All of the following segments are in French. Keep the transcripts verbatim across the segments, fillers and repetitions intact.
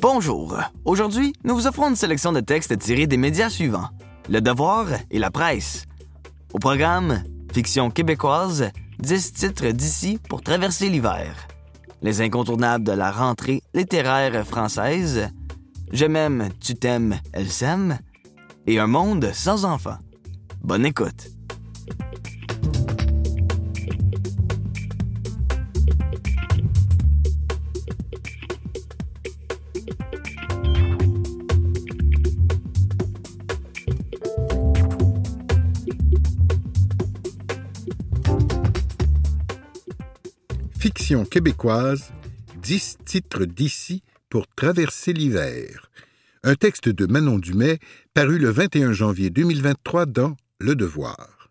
Bonjour. Aujourd'hui, nous vous offrons une sélection de textes tirés des médias suivants: Le Devoir et La Presse. Au programme, fiction québécoise, dix titres d'ici pour traverser l'hiver. Les incontournables de la rentrée littéraire française, Je m'aime, tu t'aimes, elle s'aime, et Un monde sans enfants. Bonne écoute. Fiction québécoise, dix titres d'ici pour traverser l'hiver. Un texte de Manon Dumais, paru le vingt et un janvier deux mille vingt-trois dans Le Devoir.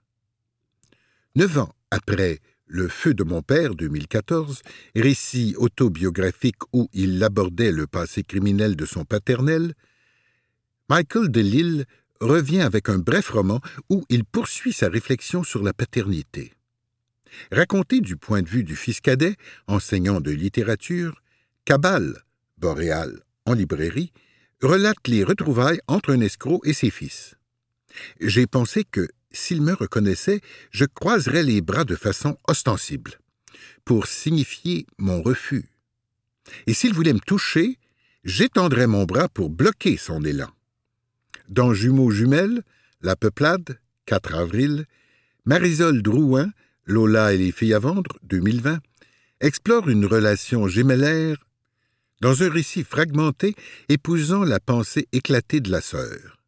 Neuf ans après Le feu de mon père, deux mille quatorze, récit autobiographique où il abordait le passé criminel de son paternel, Michael Delisle revient avec un bref roman où il poursuit sa réflexion sur la paternité. Raconté du point de vue du fils cadet, enseignant de littérature, Cabale, Boréal, en librairie, relate les retrouvailles entre un escroc et ses fils. J'ai pensé que, s'il me reconnaissait, je croiserais les bras de façon ostensible, pour signifier mon refus. Et s'il voulait me toucher, j'étendrais mon bras pour bloquer son élan. Dans Jumeaux jumelles, La peuplade, quatre avril, Marisol Drouin, Lola et les filles à vendre, deux mille vingt, explore une relation gémellaire dans un récit fragmenté épousant la pensée éclatée de la sœur.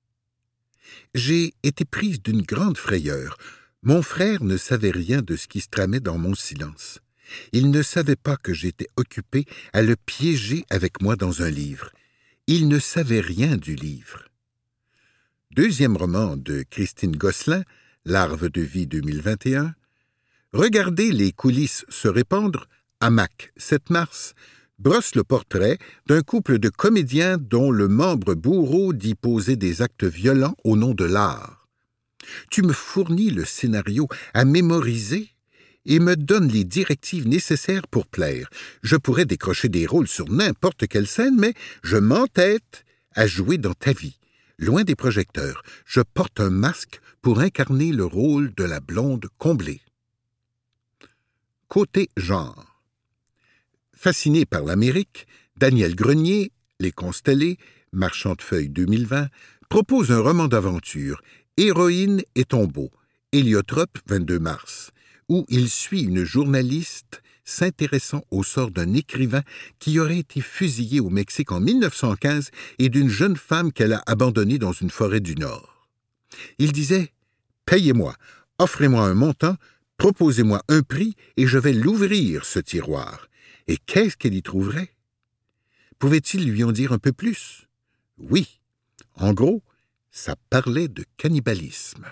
J'ai été prise d'une grande frayeur. Mon frère ne savait rien de ce qui se tramait dans mon silence. Il ne savait pas que j'étais occupée à le piéger avec moi dans un livre. Il ne savait rien du livre. Deuxième roman de Christine Gosselin, Larve de vie deux mille vingt et un, Regardez les coulisses se répandre, Hamac, sept mars, brosse le portrait d'un couple de comédiens dont le membre bourreau dit poser des actes violents au nom de l'art. Tu me fournis le scénario à mémoriser et me donnes les directives nécessaires pour plaire. Je pourrais décrocher des rôles sur n'importe quelle scène, mais je m'entête à jouer dans ta vie. Loin des projecteurs, je porte un masque pour incarner le rôle de la blonde comblée. Côté genre. Fasciné par l'Amérique, Daniel Grenier, Les Constellés, Marchand de feuilles deux mille vingt, propose un roman d'aventure, Héroïne et tombeau, Héliotrope, vingt-deux mars, où il suit une journaliste s'intéressant au sort d'un écrivain qui aurait été fusillé au Mexique en mille neuf cent quinze et d'une jeune femme qu'elle a abandonnée dans une forêt du Nord. Il disait « Payez-moi, offrez-moi un montant, proposez-moi un prix et je vais l'ouvrir, ce tiroir. » Et qu'est-ce qu'elle y trouverait? Pouvait-il lui en dire un peu plus? Oui. En gros, ça parlait de cannibalisme.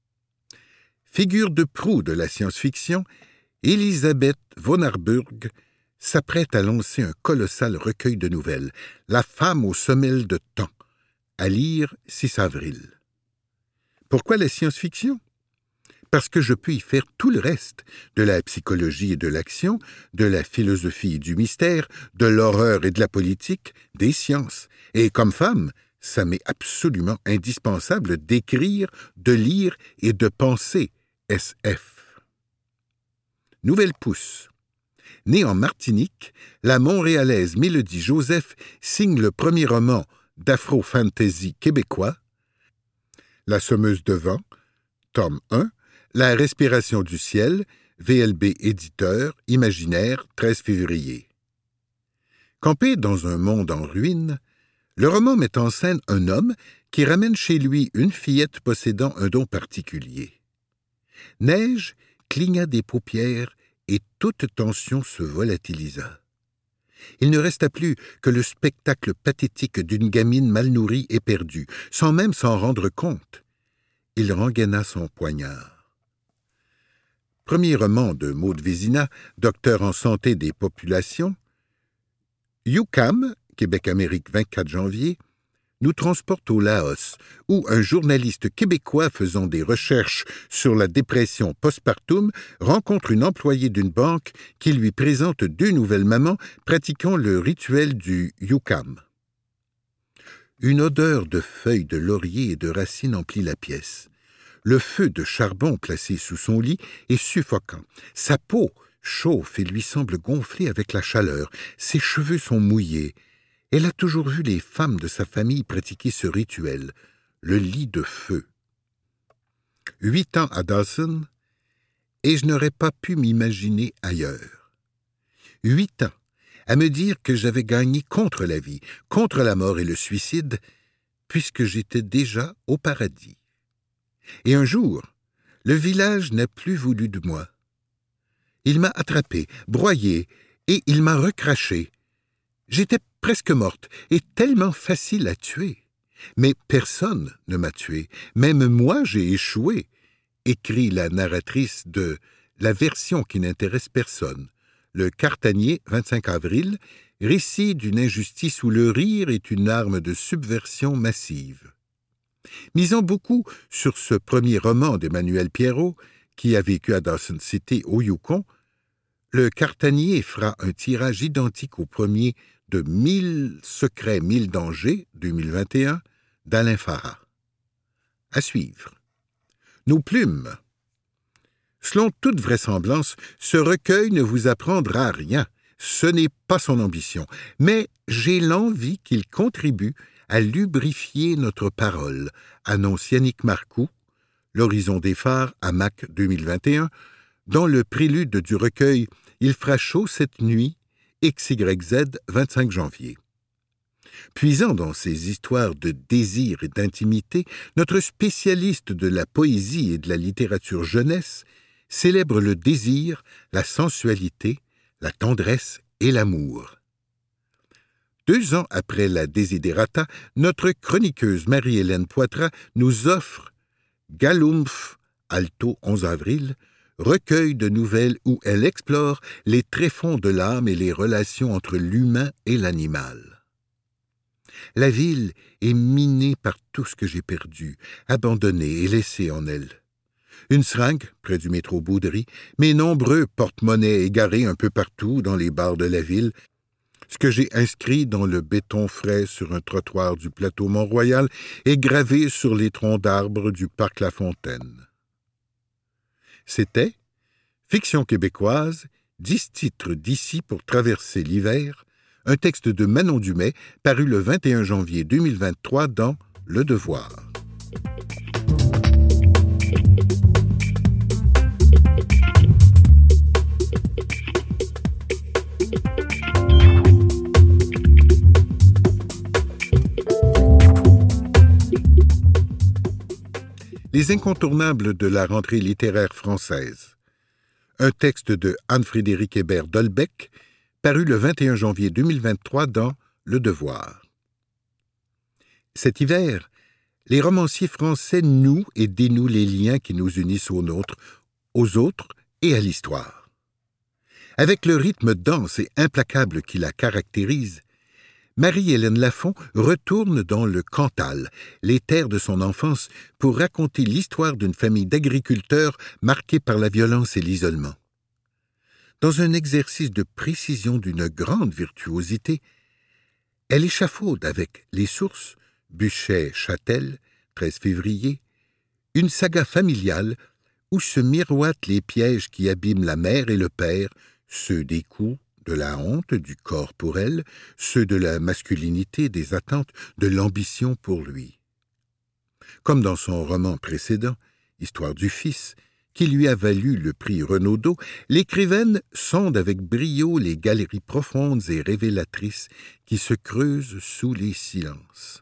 Figure de proue de la science-fiction, Elisabeth von Harburg s'apprête à lancer un colossal recueil de nouvelles, La femme aux semelles de temps, à lire six avril. Pourquoi la science-fiction? Parce que je peux y faire tout le reste, de la psychologie et de l'action, de la philosophie et du mystère, de l'horreur et de la politique, des sciences. Et comme femme, ça m'est absolument indispensable d'écrire, de lire et de penser S F. Nouvelle pousse. Née en Martinique, la Montréalaise Mélodie Joseph signe le premier roman d'afro-fantasy québécois, La semeuse de vent, tome un, La respiration du ciel, V L B éditeur, Imaginaire, treize février. Campé dans un monde en ruine, le roman met en scène un homme qui ramène chez lui une fillette possédant un don particulier. Neige cligna des paupières et toute tension se volatilisa. Il ne resta plus que le spectacle pathétique d'une gamine mal nourrie et perdue, sans même s'en rendre compte. Il rengaina son poignard. Premier roman de Maud Vézina, docteur en santé des populations. U Q A M, Québec-Amérique, vingt-quatre janvier, nous transporte au Laos, où un journaliste québécois faisant des recherches sur la dépression postpartum rencontre une employée d'une banque qui lui présente deux nouvelles mamans pratiquant le rituel du U Q A M. Une odeur de feuilles de laurier et de racines emplit la pièce. Le feu de charbon placé sous son lit est suffocant. Sa peau chauffe et lui semble gonfler avec la chaleur. Ses cheveux sont mouillés. Elle a toujours vu les femmes de sa famille pratiquer ce rituel, le lit de feu. Huit ans à Dawson, et je n'aurais pas pu m'imaginer ailleurs. Huit ans à me dire que j'avais gagné contre la vie, contre la mort et le suicide, puisque j'étais déjà au paradis. Et un jour, le village n'a plus voulu de moi. Il m'a attrapé, broyé, et il m'a recraché. J'étais presque morte, et tellement facile à tuer. Mais personne ne m'a tué, même moi j'ai échoué, écrit la narratrice de « La version qui n'intéresse personne », le Cartanier, vingt-cinq avril, récit d'une injustice où le rire est une arme de subversion massive. Misant beaucoup sur ce premier roman d'Emmanuel Pierrot, qui a vécu à Dawson City, au Yukon, le Cartanier fera un tirage identique au premier de Mille secrets, mille dangers, deux mille vingt et un, d'Alain Farah. À suivre. Nos plumes. Selon toute vraisemblance, ce recueil ne vous apprendra rien. Ce n'est pas son ambition, mais j'ai l'envie qu'il contribue à lubrifier notre parole, annonce Yannick Marcoux, L'horizon des phares à Mac deux mille vingt et un, dans le prélude du recueil « Il fera chaud cette nuit » X Y Z, vingt-cinq janvier. Puisant dans ces histoires de désir et d'intimité, notre spécialiste de la poésie et de la littérature jeunesse célèbre le désir, la sensualité, la tendresse et l'amour. Deux ans après la Desiderata, notre chroniqueuse Marie-Hélène Poitras nous offre Galumph, alto onze avril, recueil de nouvelles où elle explore les tréfonds de l'âme et les relations entre l'humain et l'animal. La ville est minée par tout ce que j'ai perdu, abandonné et laissé en elle. Une seringue, près du métro Boudry, mes nombreux porte-monnaies égarés un peu partout dans les bars de la ville, ce que j'ai inscrit dans le béton frais sur un trottoir du plateau Mont-Royal et gravé sur les troncs d'arbres du parc La Fontaine. C'était Fiction québécoise, dix titres d'ici pour traverser l'hiver, un texte de Manon Dumais, paru le vingt et un janvier deux mille vingt-trois dans Le Devoir. Les incontournables de la rentrée littéraire française. Un texte de Anne-Frédérique Hébert Dolbeck, paru le vingt et un janvier deux mille vingt-trois dans Le Devoir. Cet hiver, les romanciers français nouent et dénouent les liens qui nous unissent aux nôtres, aux autres et à l'histoire. Avec le rythme dense et implacable qui la caractérise, Marie-Hélène Lafont retourne dans le Cantal, les terres de son enfance, pour raconter l'histoire d'une famille d'agriculteurs marquée par la violence et l'isolement. Dans un exercice de précision d'une grande virtuosité, elle échafaude avec Les Sources, Buchet-Châtel, treize février, une saga familiale où se miroitent les pièges qui abîment la mère et le père, ceux des coups, de la honte, du corps pour elle, ceux de la masculinité, des attentes, de l'ambition pour lui. Comme dans son roman précédent, Histoire du fils, qui lui a valu le prix Renaudot, l'écrivaine sonde avec brio les galeries profondes et révélatrices qui se creusent sous les silences.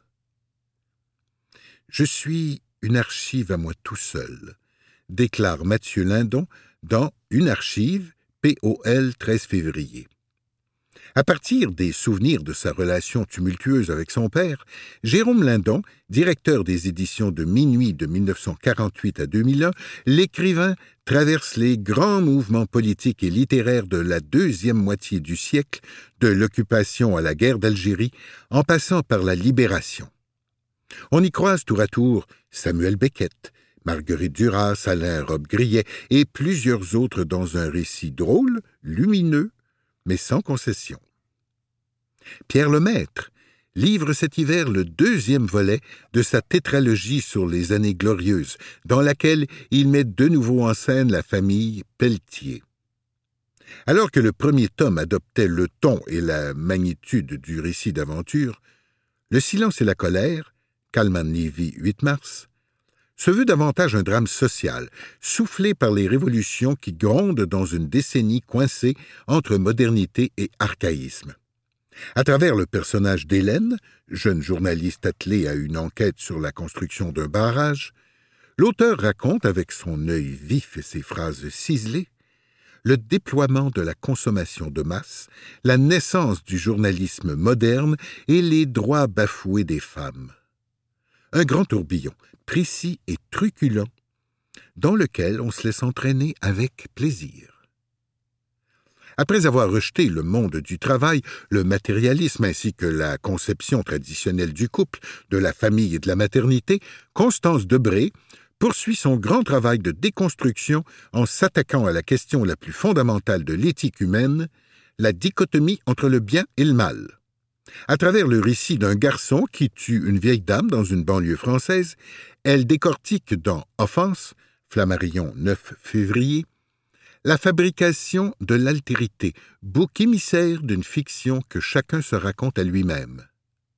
Je suis une archive à moi tout seul, déclare Mathieu Lindon dans Une archive, P O L, treize février. À partir des souvenirs de sa relation tumultueuse avec son père, Jérôme Lindon, directeur des éditions de Minuit de mille neuf cent quarante-huit à deux mille un, l'écrivain traverse les grands mouvements politiques et littéraires de la deuxième moitié du siècle, de l'occupation à la guerre d'Algérie, en passant par la Libération. On y croise tour à tour Samuel Beckett, Marguerite Duras, Alain Robbe-Grillet et plusieurs autres dans un récit drôle, lumineux, mais sans concession. Pierre Lemaître, livre cet hiver le deuxième volet de sa tétralogie sur les années glorieuses, dans laquelle il met de nouveau en scène la famille Pelletier. Alors que le premier tome adoptait le ton et la magnitude du récit d'aventure, Le silence et la colère, Kalman Levy, huit mars, se veut davantage un drame social, soufflé par les révolutions qui grondent dans une décennie coincée entre modernité et archaïsme. À travers le personnage d'Hélène, jeune journaliste attelée à une enquête sur la construction d'un barrage, l'auteur raconte, avec son œil vif et ses phrases ciselées, le déploiement de la consommation de masse, la naissance du journalisme moderne et les droits bafoués des femmes. Un grand tourbillon, précis et truculent, dans lequel on se laisse entraîner avec plaisir. Après avoir rejeté le monde du travail, le matérialisme ainsi que la conception traditionnelle du couple, de la famille et de la maternité, Constance Debré poursuit son grand travail de déconstruction en s'attaquant à la question la plus fondamentale de l'éthique humaine, la dichotomie entre le bien et le mal. À travers le récit d'un garçon qui tue une vieille dame dans une banlieue française, elle décortique dans Offense, Flammarion, neuf février, la fabrication de l'altérité, bouc émissaire d'une fiction que chacun se raconte à lui-même.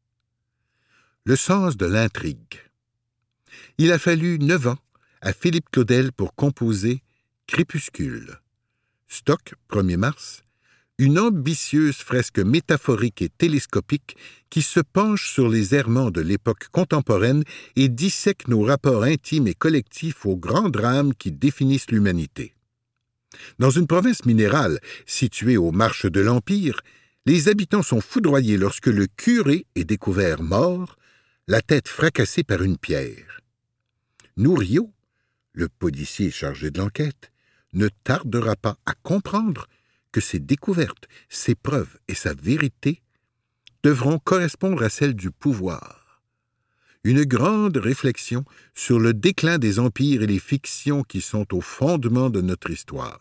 Le sens de l'intrigue. Il a fallu neuf ans à Philippe Claudel pour composer Crépuscule. Stock, premier mars, une ambitieuse fresque métaphorique et télescopique qui se penche sur les errements de l'époque contemporaine et dissèque nos rapports intimes et collectifs aux grands drames qui définissent l'humanité. Dans une province minérale située aux marches de l'Empire, les habitants sont foudroyés lorsque le curé est découvert mort, la tête fracassée par une pierre. Nouriot, le policier chargé de l'enquête, ne tardera pas à comprendre que ces découvertes, ces preuves et sa vérité devront correspondre à celles du pouvoir. Une grande réflexion sur le déclin des empires et les fictions qui sont au fondement de notre histoire.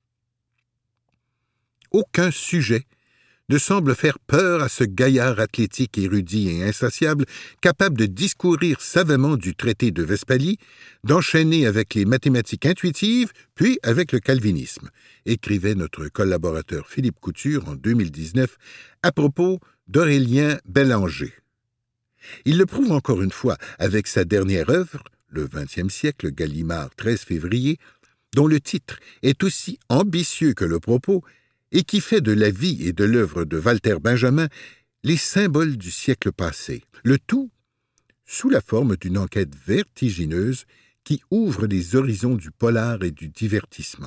Aucun sujet ne semble faire peur à ce gaillard athlétique, érudit et insatiable, capable de discourir savamment du traité de Westphalie, d'enchaîner avec les mathématiques intuitives, puis avec le calvinisme, écrivait notre collaborateur Philippe Couture en deux mille dix-neuf à propos d'Aurélien Bellanger. Il le prouve encore une fois avec sa dernière œuvre, le vingtième siècle, Gallimard, treize février, dont le titre est aussi ambitieux que le propos, et qui fait de la vie et de l'œuvre de Walter Benjamin les symboles du siècle passé, le tout sous la forme d'une enquête vertigineuse qui ouvre les horizons du polar et du divertissement.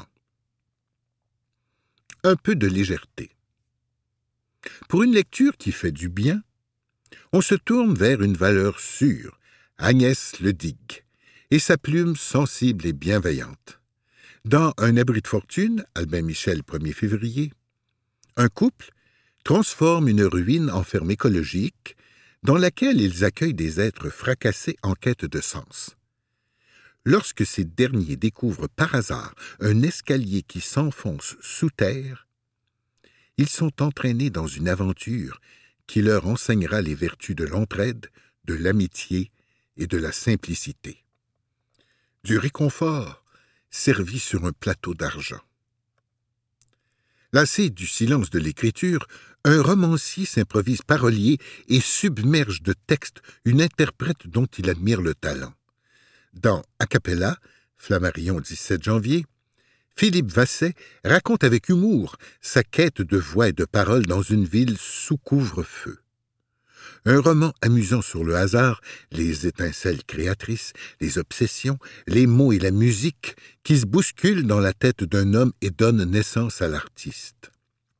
Un peu de légèreté. Pour une lecture qui fait du bien, on se tourne vers une valeur sûre, Agnès Le Digue, et sa plume sensible et bienveillante. Dans Un abri de fortune, Albin Michel, premier février, un couple transforme une ruine en ferme écologique dans laquelle ils accueillent des êtres fracassés en quête de sens. Lorsque ces derniers découvrent par hasard un escalier qui s'enfonce sous terre, ils sont entraînés dans une aventure qui leur enseignera les vertus de l'entraide, de l'amitié et de la simplicité. Du réconfort servi sur un plateau d'argent. Lassé du silence de l'écriture, un romancier s'improvise parolier et submerge de textes une interprète dont il admire le talent. Dans Acapella, Flammarion, dix-sept janvier, Philippe Vasset raconte avec humour sa quête de voix et de paroles dans une ville sous couvre-feu. Un roman amusant sur le hasard, les étincelles créatrices, les obsessions, les mots et la musique qui se bousculent dans la tête d'un homme et donnent naissance à l'artiste.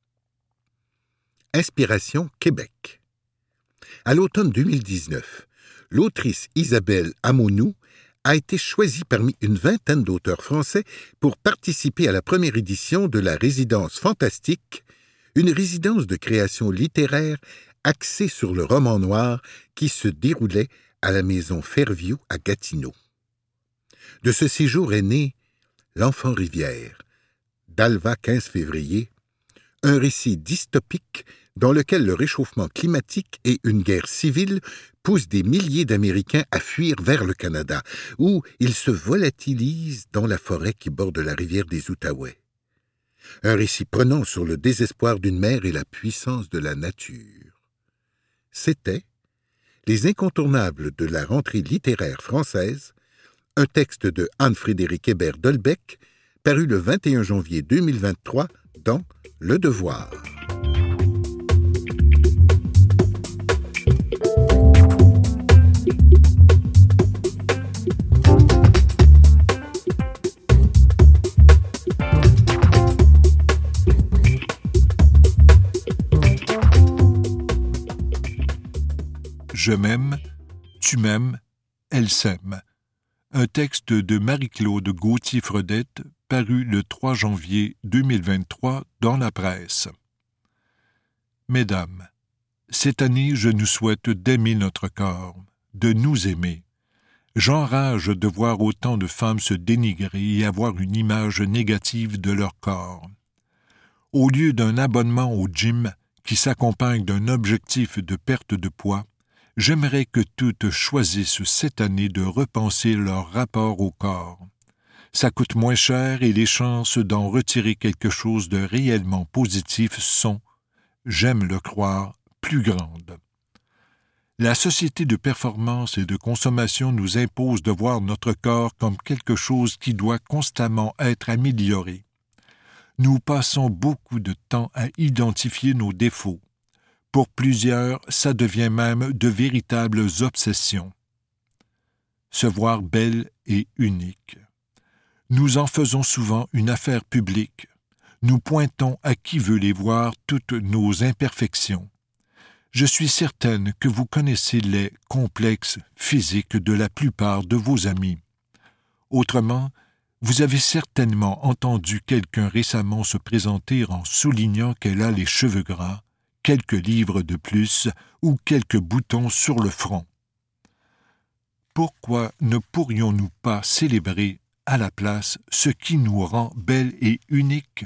Inspiration Québec. À l'automne deux mille dix-neuf, l'autrice Isabelle Amonou a été choisie parmi une vingtaine d'auteurs français pour participer à la première édition de la Résidence Fantastique, une résidence de création littéraire axée sur le roman noir qui se déroulait à la maison Fairview à Gatineau. De ce séjour est né L'Enfant Rivière, d'Alva, quinze février, un récit dystopique dans lequel le réchauffement climatique et une guerre civile poussent des milliers d'Américains à fuir vers le Canada, où ils se volatilisent dans la forêt qui borde la rivière des Outaouais. Un récit prenant sur le désespoir d'une mère et la puissance de la nature. C'était Les incontournables de la rentrée littéraire française, un texte de Anne-Frédérique Hébert Dolbeck, paru le vingt et un janvier deux mille vingt-trois dans Le Devoir. Je m'aime, tu m'aimes, elle s'aime. Un texte de Marie-Claude Gauthier-Fredette, paru le trois janvier deux mille vingt-trois dans la presse. Mesdames, cette année, je nous souhaite d'aimer notre corps, de nous aimer. J'enrage de voir autant de femmes se dénigrer et avoir une image négative de leur corps. Au lieu d'un abonnement au gym qui s'accompagne d'un objectif de perte de poids, j'aimerais que toutes choisissent cette année de repenser leur rapport au corps. Ça coûte moins cher et les chances d'en retirer quelque chose de réellement positif sont, j'aime le croire, plus grandes. La société de performance et de consommation nous impose de voir notre corps comme quelque chose qui doit constamment être amélioré. Nous passons beaucoup de temps à identifier nos défauts. Pour plusieurs, ça devient même de véritables obsessions. Se voir belle et unique. Nous en faisons souvent une affaire publique. Nous pointons à qui veut les voir toutes nos imperfections. Je suis certaine que vous connaissez les complexes physiques de la plupart de vos amis. Autrement, vous avez certainement entendu quelqu'un récemment se présenter en soulignant qu'elle a les cheveux gras, quelques livres de plus ou quelques boutons sur le front. Pourquoi ne pourrions-nous pas célébrer à la place ce qui nous rend belles et uniques?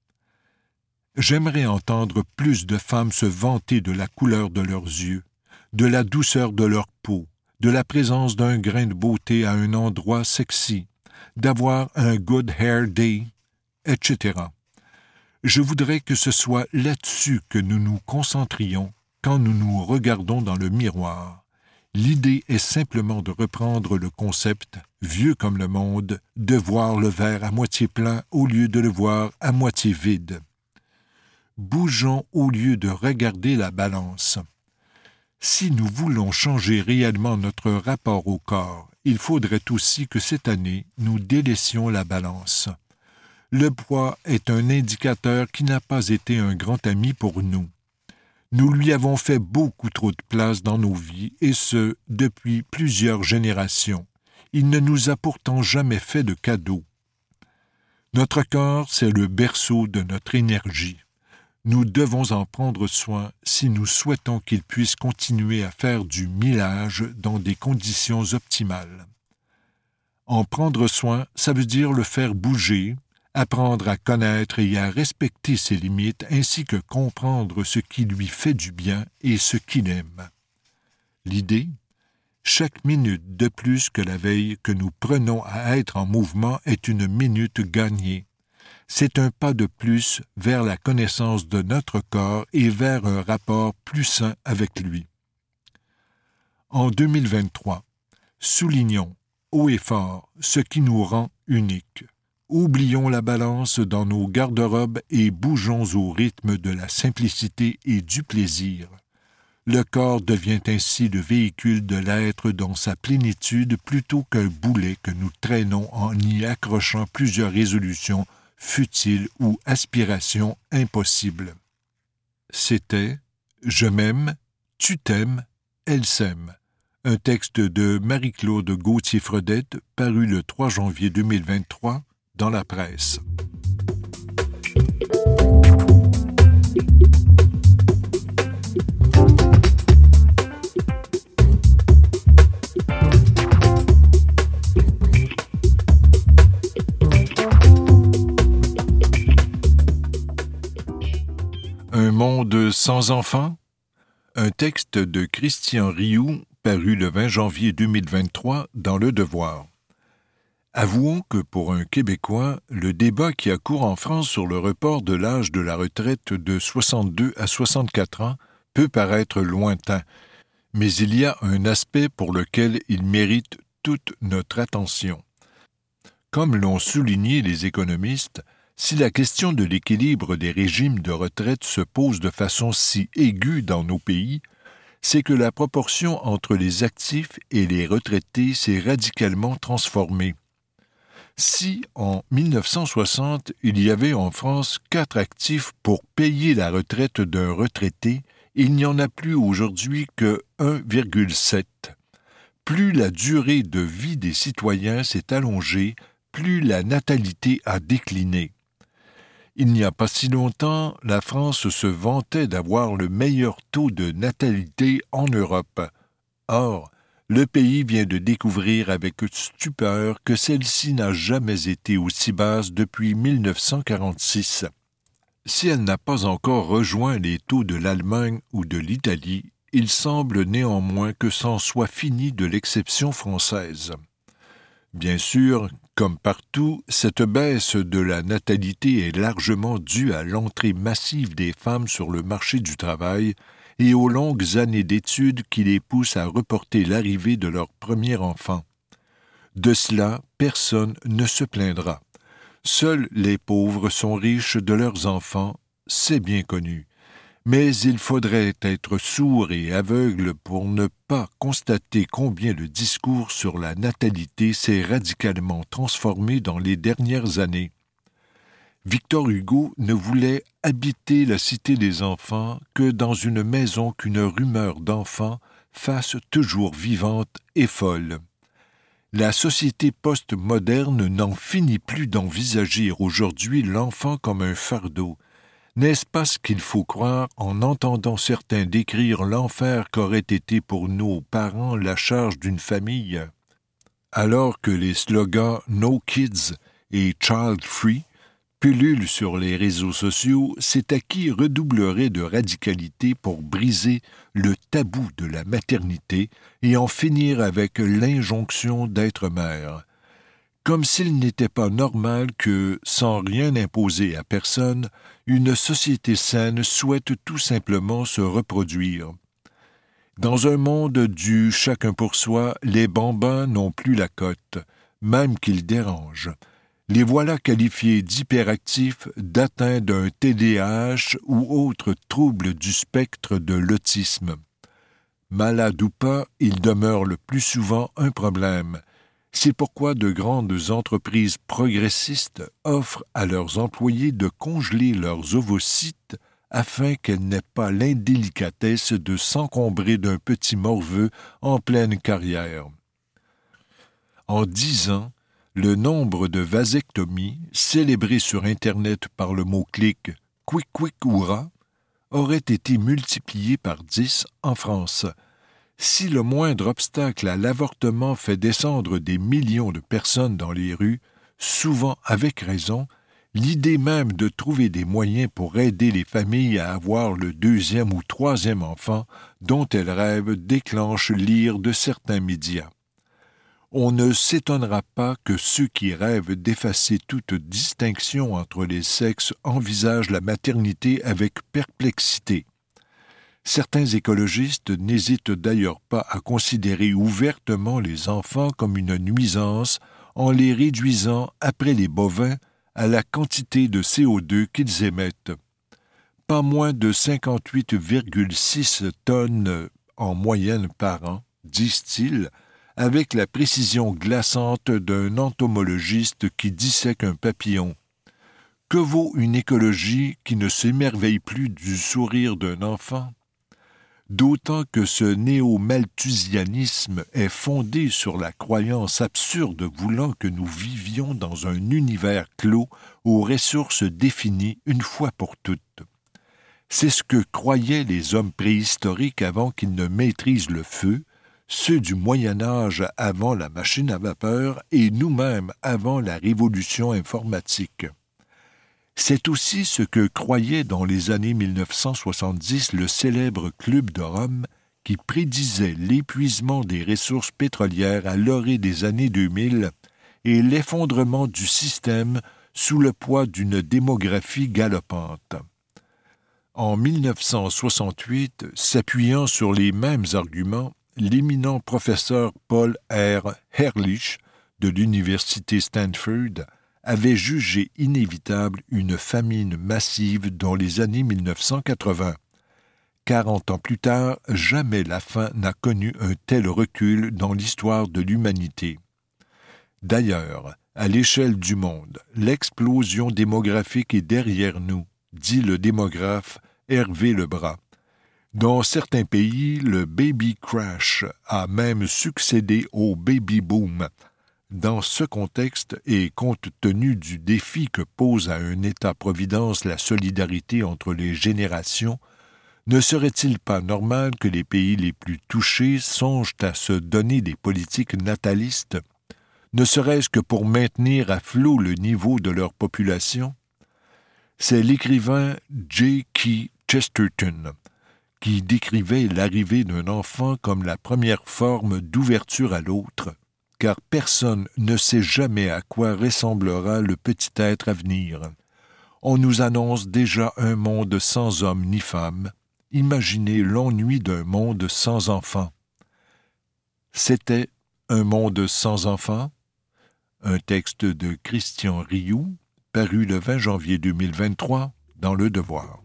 J'aimerais entendre plus de femmes se vanter de la couleur de leurs yeux, de la douceur de leur peau, de la présence d'un grain de beauté à un endroit sexy, d'avoir un good hair day, et cetera. Je voudrais que ce soit là-dessus que nous nous concentrions quand nous nous regardons dans le miroir. L'idée est simplement de reprendre le concept, vieux comme le monde, de voir le verre à moitié plein au lieu de le voir à moitié vide. Bougeons au lieu de regarder la balance. Si nous voulons changer réellement notre rapport au corps, il faudrait aussi que cette année, nous délaissions la balance. Le poids est un indicateur qui n'a pas été un grand ami pour nous. Nous lui avons fait beaucoup trop de place dans nos vies, et ce, depuis plusieurs générations. Il ne nous a pourtant jamais fait de cadeaux. Notre corps, c'est le berceau de notre énergie. Nous devons en prendre soin si nous souhaitons qu'il puisse continuer à faire du millage dans des conditions optimales. En prendre soin, ça veut dire le faire bouger, apprendre à connaître et à respecter ses limites ainsi que comprendre ce qui lui fait du bien et ce qu'il aime. L'idée, chaque minute de plus que la veille que nous prenons à être en mouvement est une minute gagnée. C'est un pas de plus vers la connaissance de notre corps et vers un rapport plus sain avec lui. En deux mille vingt-trois, soulignons haut et fort ce qui nous rend uniques. Oublions la balance dans nos garde-robes et bougeons au rythme de la simplicité et du plaisir. Le corps devient ainsi le véhicule de l'être dans sa plénitude plutôt qu'un boulet que nous traînons en y accrochant plusieurs résolutions futiles ou aspirations impossibles. C'était « Je m'aime, tu t'aimes, elle s'aime ». Un texte de Marie-Claude Gauthier-Fredette paru le trois janvier deux mille vingt-trois dans la presse. monde sans enfants? Un texte de Christian Rioux, paru le vingt janvier deux mille vingt-trois dans Le Devoir. Avouons que pour un Québécois, le débat qui a cours en France sur le report de l'âge de la retraite de soixante-deux à soixante-quatre ans peut paraître lointain, mais il y a un aspect pour lequel il mérite toute notre attention. Comme l'ont souligné les économistes, si la question de l'équilibre des régimes de retraite se pose de façon si aiguë dans nos pays, c'est que la proportion entre les actifs et les retraités s'est radicalement transformée. Si, en mille neuf cent soixante, il y avait en France quatre actifs pour payer la retraite d'un retraité, il n'y en a plus aujourd'hui que un virgule sept. Plus la durée de vie des citoyens s'est allongée, plus la natalité a décliné. Il n'y a pas si longtemps, la France se vantait d'avoir le meilleur taux de natalité en Europe. Or, le pays vient de découvrir avec stupeur que celle-ci n'a jamais été aussi basse depuis mille neuf cent quarante-six. Si elle n'a pas encore rejoint les taux de l'Allemagne ou de l'Italie, il semble néanmoins que c'en soit fini de l'exception française. Bien sûr, comme partout, cette baisse de la natalité est largement due à l'entrée massive des femmes sur le marché du travail et aux longues années d'études qui les poussent à reporter l'arrivée de leur premier enfant. De cela, personne ne se plaindra. Seuls les pauvres sont riches de leurs enfants, c'est bien connu. Mais il faudrait être sourd et aveugle pour ne pas constater combien le discours sur la natalité s'est radicalement transformé dans les dernières années. Victor Hugo ne voulait habiter la cité des enfants que dans une maison qu'une rumeur d'enfants fasse toujours vivante et folle. La société post-moderne n'en finit plus d'envisager aujourd'hui l'enfant comme un fardeau. N'est-ce pas ce qu'il faut croire en entendant certains décrire l'enfer qu'aurait été pour nos parents la charge d'une famille? Alors que les slogans « No Kids » et « Child Free » pullulent sur les réseaux sociaux, c'est à qui redoublerait de radicalité pour briser le tabou de la maternité et en finir avec l'injonction d'être mère. Comme s'il n'était pas normal que, sans rien imposer à personne, une société saine souhaite tout simplement se reproduire. Dans un monde du chacun pour soi, les bambins n'ont plus la cote, même qu'ils dérangent. Les voilà qualifiés d'hyperactifs, d'atteints d'un T D A H ou autre trouble du spectre de l'autisme. Malades ou pas, ils demeurent le plus souvent un problème. C'est pourquoi de grandes entreprises progressistes offrent à leurs employés de congeler leurs ovocytes afin qu'elles n'aient pas l'indélicatesse de s'encombrer d'un petit morveux en pleine carrière. En dix ans, le nombre de vasectomies, célébrées sur Internet par le mot-clic « quick quick oura », aurait été multiplié par dix en France. Si le moindre obstacle à l'avortement fait descendre des millions de personnes dans les rues, souvent avec raison, l'idée même de trouver des moyens pour aider les familles à avoir le deuxième ou troisième enfant dont elles rêvent déclenche l'ire de certains médias. On ne s'étonnera pas que ceux qui rêvent d'effacer toute distinction entre les sexes envisagent la maternité avec perplexité. Certains écologistes n'hésitent d'ailleurs pas à considérer ouvertement les enfants comme une nuisance en les réduisant, après les bovins, à la quantité de C O deux qu'ils émettent. Pas moins de cinquante-huit virgule six tonnes en moyenne par an, disent-ils, avec la précision glaçante d'un entomologiste qui dissèque un papillon. Que vaut une écologie qui ne s'émerveille plus du sourire d'un enfant? D'autant que ce néo-malthusianisme est fondé sur la croyance absurde voulant que nous vivions dans un univers clos aux ressources définies une fois pour toutes. C'est ce que croyaient les hommes préhistoriques avant qu'ils ne maîtrisent le feu, ceux du Moyen Âge avant la machine à vapeur et nous-mêmes avant la révolution informatique. C'est aussi ce que croyait dans les années mille neuf cent soixante-dix le célèbre Club de Rome qui prédisait l'épuisement des ressources pétrolières à l'orée des années deux mille et l'effondrement du système sous le poids d'une démographie galopante. En mille neuf cent soixante-huit, s'appuyant sur les mêmes arguments, l'éminent professeur Paul R. Ehrlich de l'université Stanford avait jugé inévitable une famine massive dans les années mille neuf cent quatre-vingts. Quarante ans plus tard, jamais la faim n'a connu un tel recul dans l'histoire de l'humanité. D'ailleurs, à l'échelle du monde, l'explosion démographique est derrière nous, dit le démographe Hervé Lebras. Dans certains pays, le baby crash a même succédé au baby boom. Dans ce contexte, et compte tenu du défi que pose à un État-providence la solidarité entre les générations, ne serait-il pas normal que les pays les plus touchés songent à se donner des politiques natalistes, ne serait-ce que pour maintenir à flot le niveau de leur population? C'est l'écrivain J K Chesterton qui décrivait l'arrivée d'un enfant comme la première forme d'ouverture à l'autre, car personne ne sait jamais à quoi ressemblera le petit être à venir. On nous annonce déjà un monde sans homme ni femme. Imaginez l'ennui d'un monde sans enfants. C'était un monde sans enfants? Un texte de Christian Rioux, paru le vingt janvier deux mille vingt-trois dans Le Devoir.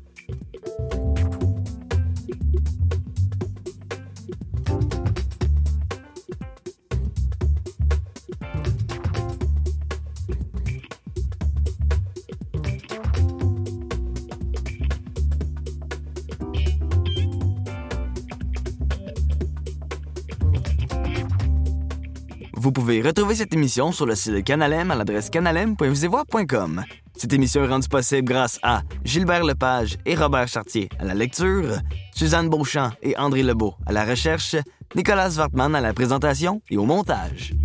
Vous pouvez retrouver cette émission sur le site de Canalem à l'adresse canalem point visevoix point com. Cette émission est rendue possible grâce à Gilbert Lepage et Robert Chartier à la lecture, Suzanne Beauchamp et André Lebeau à la recherche, Nicolas Wartman à la présentation et au montage.